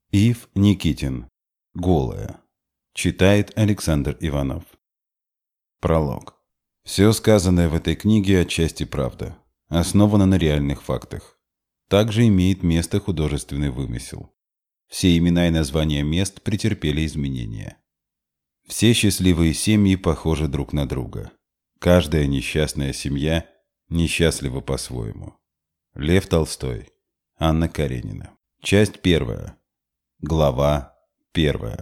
Ив Никитин. Голая. Читает Александр Иванов. Пролог. Все сказанное в этой книге отчасти правда. Основано на реальных фактах. Также имеет место художественный вымысел. Все имена и названия мест претерпели изменения. Все счастливые семьи похожи друг на друга. Каждая несчастная семья несчастлива по-своему. Лев Толстой. Анна Каренина. Часть 1. Глава 1.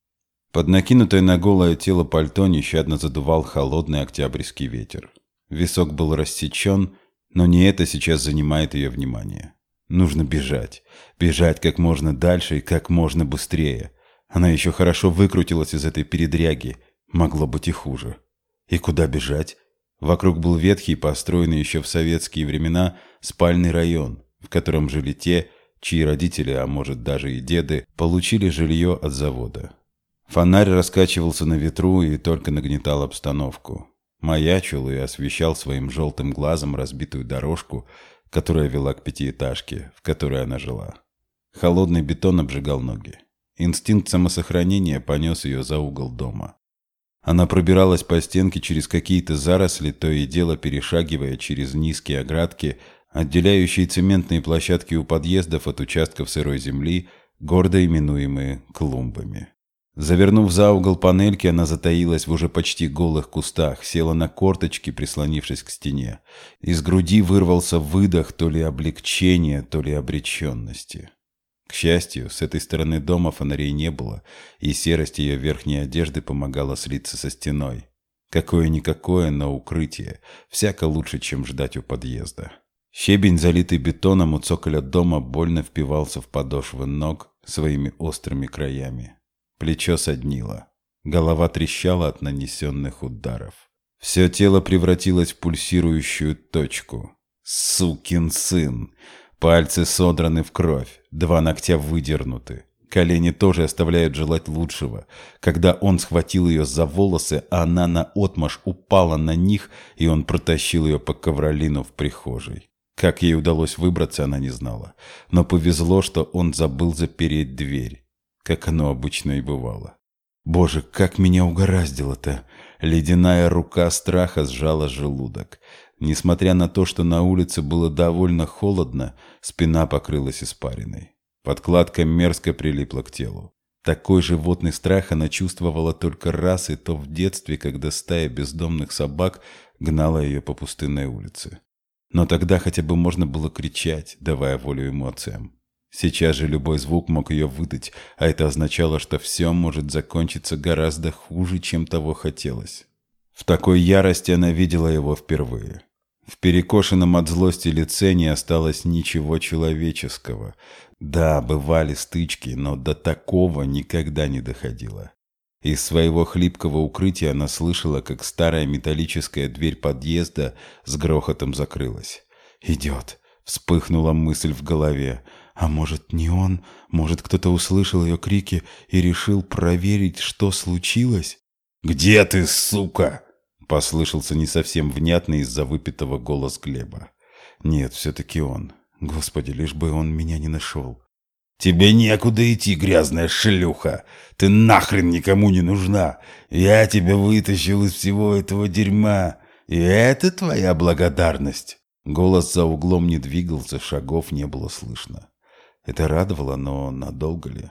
Под накинутое на голое тело пальто нещадно задувал холодный октябрьский ветер. Висок был рассечен, но не это сейчас занимает ее внимание. Нужно бежать. Бежать как можно дальше и как можно быстрее. Она еще хорошо выкрутилась из этой передряги. Могло быть и хуже. И куда бежать? Вокруг был ветхий, построенный еще в советские времена, спальный район, в котором жили те, чьи родители, а может даже и деды, получили жилье от завода. Фонарь раскачивался на ветру и только нагнетал обстановку. Маячил и освещал своим желтым глазом разбитую дорожку, которая вела к пятиэтажке, в которой она жила. Холодный бетон обжигал ноги. Инстинкт самосохранения понес ее за угол дома. Она пробиралась по стенке через какие-то заросли, то и дело перешагивая через низкие оградки, отделяющие цементные площадки у подъездов от участков сырой земли, гордо именуемые клумбами. Завернув за угол панельки, она затаилась в уже почти голых кустах, села на корточки, прислонившись к стене. Из груди вырвался выдох то ли облегчения, то ли обреченности. К счастью, с этой стороны дома фонарей не было, и серость ее верхней одежды помогала слиться со стеной. Какое-никакое, но укрытие, всяко лучше, чем ждать у подъезда. Щебень, залитый бетоном у цоколя дома, больно впивался в подошвы ног своими острыми краями. Плечо соднило. Голова трещала от нанесенных ударов. Все тело превратилось в пульсирующую точку. Сукин сын! Пальцы содраны в кровь, 2 ногтя выдернуты. Колени тоже оставляют желать лучшего. Когда он схватил ее за волосы, а она наотмашь упала на них, и он протащил ее по ковролину в прихожей. Как ей удалось выбраться, она не знала. Но повезло, что он забыл запереть дверь, как оно обычно и бывало. Боже, как меня угораздило-то! Ледяная рука страха сжала желудок. Несмотря на то, что на улице было довольно холодно, спина покрылась испариной. Подкладка мерзко прилипла к телу. Такой животный страх она чувствовала только раз, и то в детстве, когда стая бездомных собак гнала ее по пустынной улице. Но тогда хотя бы можно было кричать, давая волю эмоциям. Сейчас же любой звук мог ее выдать, а это означало, что все может закончиться гораздо хуже, чем того хотелось. В такой ярости она видела его впервые. В перекошенном от злости лице не осталось ничего человеческого. Да, бывали стычки, но до такого никогда не доходило. Из своего хлипкого укрытия она слышала, как старая металлическая дверь подъезда с грохотом закрылась. «Идет!» — вспыхнула мысль в голове. А может, не он? Может, кто-то услышал ее крики и решил проверить, что случилось? «Где ты, сука?» — послышался не совсем внятный из-за выпитого голос Глеба. Нет, все-таки он. Господи, лишь бы он меня не нашел. «Тебе некуда идти, грязная шлюха! Ты нахрен никому не нужна! Я тебя вытащил из всего этого дерьма! И это твоя благодарность!» Голос за углом не двигался, шагов не было слышно. Это радовало, но надолго ли?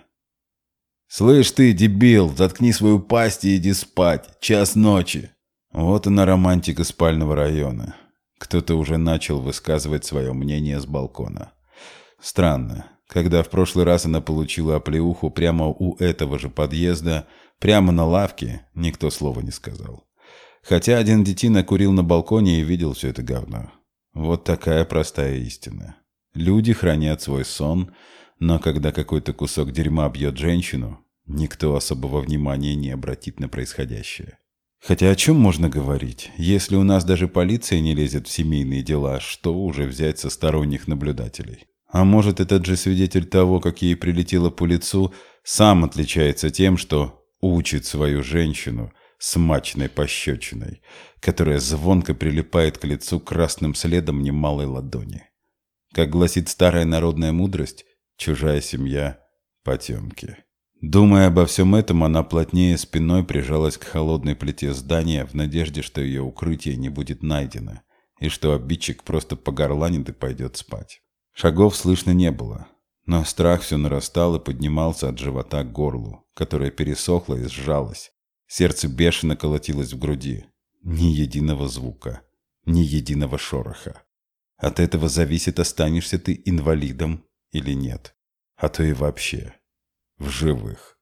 «Слышь ты, дебил, заткни свою пасть и иди спать. 1:00 ночи». Вот она романтика спального района. Кто-то уже начал высказывать свое мнение с балкона. Странно. Когда в прошлый раз она получила оплеуху прямо у этого же подъезда, прямо на лавке, никто слова не сказал. Хотя один детина курил на балконе и видел все это говно. Вот такая простая истина. Люди хранят свой сон, но когда какой-то кусок дерьма бьет женщину, никто особого внимания не обратит на происходящее. Хотя о чем можно говорить? Если у нас даже полиция не лезет в семейные дела, что уже взять со сторонних наблюдателей? А может, этот же свидетель того, как ей прилетело по лицу, сам отличается тем, что учит свою женщину смачной пощечиной, которая звонко прилипает к лицу красным следом немалой ладони. Как гласит старая народная мудрость, чужая семья Потемки. Думая обо всем этом, она плотнее спиной прижалась к холодной плите здания в надежде, что ее укрытие не будет найдено, и что обидчик просто погорланит и пойдет спать. Шагов слышно не было, но страх все нарастал и поднимался от живота к горлу, которое пересохло и сжалось. Сердце бешено колотилось в груди. Ни единого звука, ни единого шороха. От этого зависит, останешься ты инвалидом или нет, а то и вообще в живых.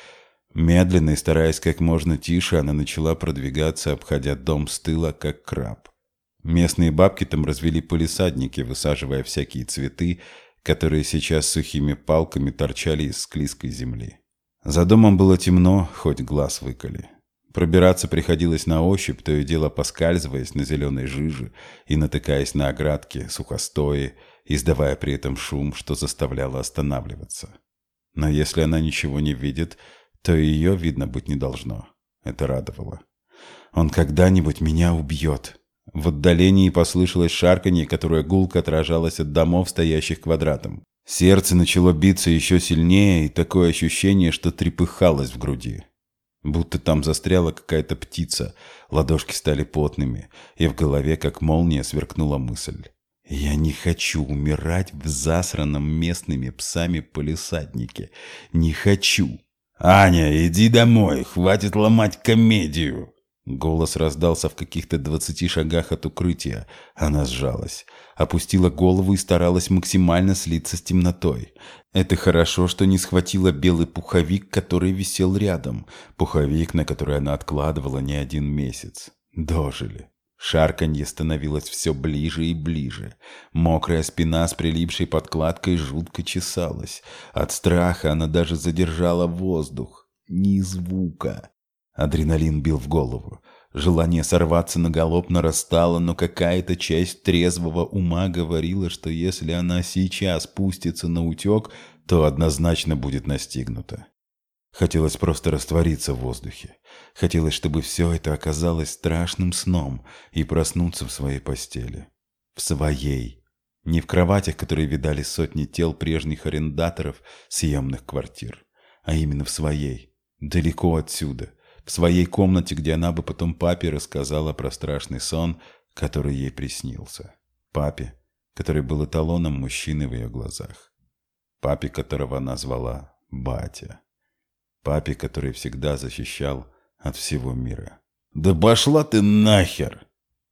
Медленно и стараясь как можно тише, она начала продвигаться, обходя дом с тыла, как краб. Местные бабки там развели палисадники, высаживая всякие цветы, которые сейчас сухими палками торчали из склизкой земли. За домом было темно, хоть глаз выколи. Пробираться приходилось на ощупь, то и дело поскальзываясь на зеленой жиже и натыкаясь на оградки, сухостои, издавая при этом шум, что заставляло останавливаться. Но если она ничего не видит, то и ее видно быть не должно. Это радовало. «Он когда-нибудь меня убьет». В отдалении послышалось шарканье, которое гулко отражалось от домов, стоящих квадратом. Сердце начало биться еще сильнее, и такое ощущение, что трепыхалось в груди. Будто там застряла какая-то птица, ладошки стали потными, и в голове, как молния, сверкнула мысль. «Я не хочу умирать в засранном местными псами палисаднике. Не хочу!» «Аня, иди домой, хватит ломать комедию!» Голос раздался в каких-то 20 шагах от укрытия. Она сжалась, опустила голову и старалась максимально слиться с темнотой. Это хорошо, что не схватила белый пуховик, который висел рядом. Пуховик, на который она откладывала не один месяц. Дожили. Шарканье становилось все ближе и ближе. Мокрая спина с прилипшей подкладкой жутко чесалась. От страха она даже задержала воздух. Ни звука. Адреналин бил в голову. Желание сорваться на галоп нарастало, но какая-то часть трезвого ума говорила, что если она сейчас пустится на утек, то однозначно будет настигнута. Хотелось просто раствориться в воздухе. Хотелось, чтобы все это оказалось страшным сном и проснуться в своей постели. В своей. Не в кроватях, которые видали сотни тел прежних арендаторов съемных квартир, а именно в своей. Далеко отсюда. В своей комнате, где она бы потом папе рассказала про страшный сон, который ей приснился. Папе, который был эталоном мужчины в ее глазах. Папе, которого она звала батя. Папе, который всегда защищал от всего мира. «Да пошла ты нахер!»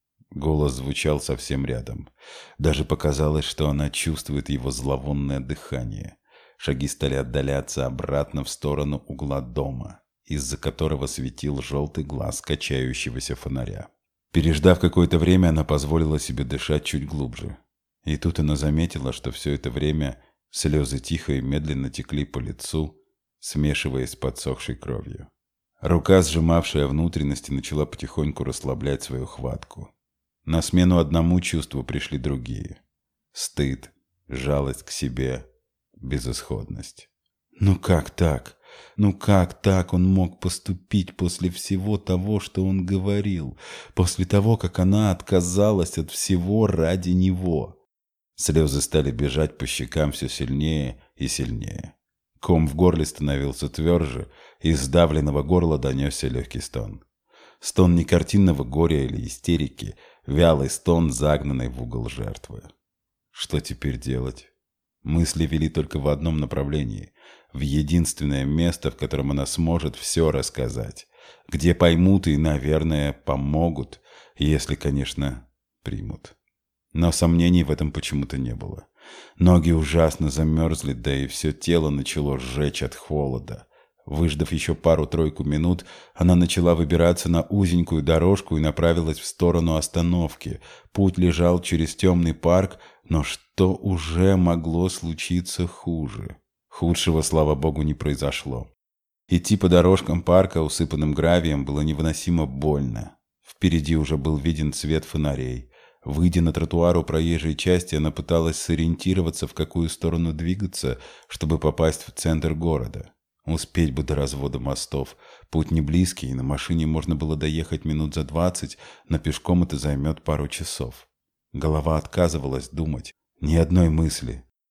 Голос звучал совсем рядом. Даже показалось, что она чувствует его зловонное дыхание. Шаги стали отдаляться обратно в сторону угла дома, из-за которого светил желтый глаз качающегося фонаря. Переждав какое-то время, она позволила себе дышать чуть глубже. И тут она заметила, что все это время слезы тихо и медленно текли по лицу, смешиваясь с подсохшей кровью. Рука, сжимавшая внутренности, начала потихоньку расслаблять свою хватку. На смену одному чувству пришли другие. Стыд, жалость к себе, безысходность. Ну как так? Ну как так он мог поступить после всего того, что он говорил? После того, как она отказалась от всего ради него? Слезы стали бежать по щекам все сильнее и сильнее. Ком в горле становился тверже, и из сдавленного горла донесся легкий стон. Стон не картинного горя или истерики, вялый стон, загнанный в угол жертвы. Что теперь делать? Мысли вели только в одном направлении, в единственное место, в котором она сможет все рассказать, где поймут и, наверное, помогут, если, конечно, примут. Но сомнений в этом почему-то не было. Ноги ужасно замерзли, да и все тело начало сжечь от холода. Выждав еще пару-тройку минут, она начала выбираться на узенькую дорожку и направилась в сторону остановки. Путь лежал через темный парк, но что уже могло случиться хуже? Худшего, слава богу, не произошло. Идти по дорожкам парка, усыпанным гравием, было невыносимо больно. Впереди уже был виден свет фонарей. Выйдя на тротуар у проезжей части, она пыталась сориентироваться, в какую сторону двигаться, чтобы попасть в центр города. Успеть бы до развода мостов. Путь не близкий, и на машине можно было доехать минут за 20, но пешком это займет пару часов. Голова отказывалась думать. Ни одной мысли.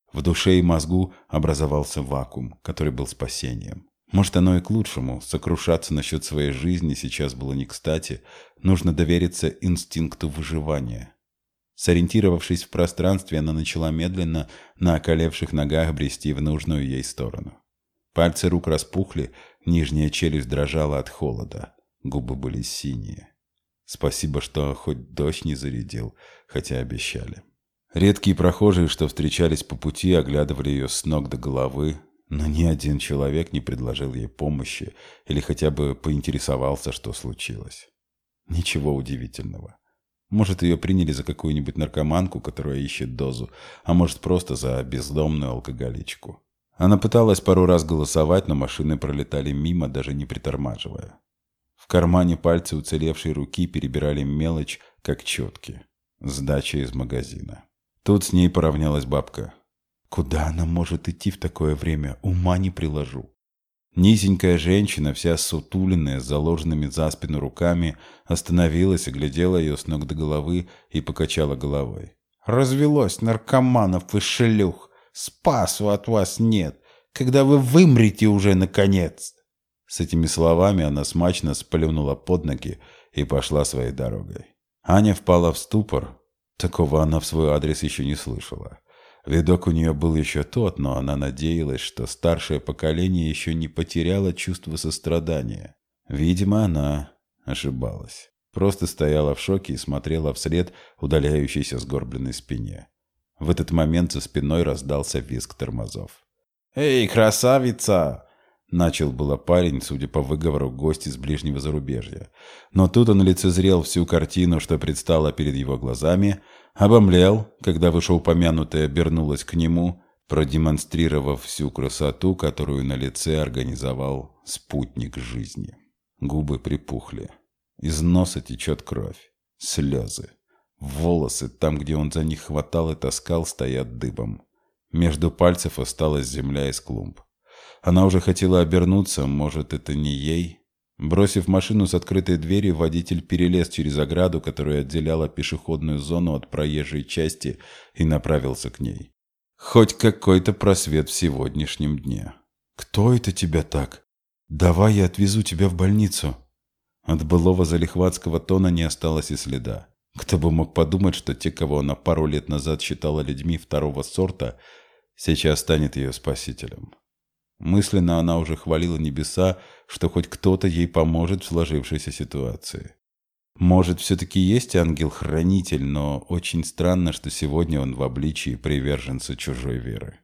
В душе и мозгу образовался вакуум, который был спасением. Может, оно и к лучшему. Сокрушаться насчет своей жизни сейчас было не кстати. Нужно довериться инстинкту выживания. Сориентировавшись в пространстве, она начала медленно на околевших ногах брести в нужную ей сторону. Пальцы рук распухли, нижняя челюсть дрожала от холода. Губы были синие. Спасибо, что хоть дождь не зарядил, хотя обещали. Редкие прохожие, что встречались по пути, оглядывали ее с ног до головы, но ни один человек не предложил ей помощи или хотя бы поинтересовался, что случилось. Ничего удивительного. Может, ее приняли за какую-нибудь наркоманку, которая ищет дозу, а может, просто за бездомную алкоголичку. Она пыталась пару раз голосовать, но машины пролетали мимо, даже не притормаживая. В кармане пальцы уцелевшей руки перебирали мелочь, как четки. Сдача из магазина. Тут с ней поравнялась бабка. Куда она может идти в такое время? Ума не приложу. Низенькая женщина, вся сутуленная, с заложенными за спину руками, остановилась, оглядела ее с ног до головы и покачала головой. «Развелось наркоманов и шлюх! Спасу от вас нет! Когда вы вымрете уже, наконец!» С этими словами она смачно сплюнула под ноги и пошла своей дорогой. Аня впала в ступор. Такого она в свой адрес еще не слышала. Видок у нее был еще тот, но она надеялась, что старшее поколение еще не потеряло чувство сострадания. Видимо, она ошибалась. Просто стояла в шоке и смотрела вслед удаляющейся сгорбленной спине. В этот момент за спиной раздался визг тормозов. «Эй, красавица!» Начал было парень, судя по выговору, гость из ближнего зарубежья. Но тут он лицезрел всю картину, что предстала перед его глазами, обомлел, когда вышеупомянутая обернулась к нему, продемонстрировав всю красоту, которую на лице организовал спутник жизни. Губы припухли. Из носа течет кровь. Слезы. Волосы, там, где он за них хватал и таскал, стоят дыбом. Между пальцев осталась земля из клумб. Она уже хотела обернуться, может, это не ей. Бросив машину с открытой дверью, водитель перелез через ограду, которая отделяла пешеходную зону от проезжей части, и направился к ней. Хоть какой-то просвет в сегодняшнем дне. «Кто это тебя так? Давай я отвезу тебя в больницу». От былого залихватского тона не осталось и следа. Кто бы мог подумать, что те, кого она пару лет назад считала людьми второго сорта, сейчас станет ее спасителем. Мысленно она уже хвалила небеса, что хоть кто-то ей поможет в сложившейся ситуации. Может, все-таки есть ангел-хранитель, но очень странно, что сегодня он в обличии приверженца чужой веры.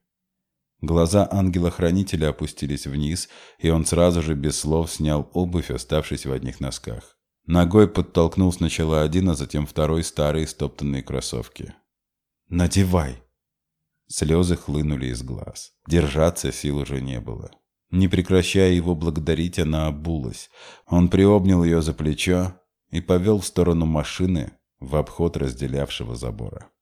Глаза ангела-хранителя опустились вниз, и он сразу же без слов снял обувь, оставшись в одних носках. Ногой подтолкнул сначала один, а затем второй старые стоптанные кроссовки. «Надевай!» Слезы хлынули из глаз. Держаться сил уже не было. Не прекращая его благодарить, она обулась. Он приобнял ее за плечо и повел в сторону машины в обход разделявшего забора.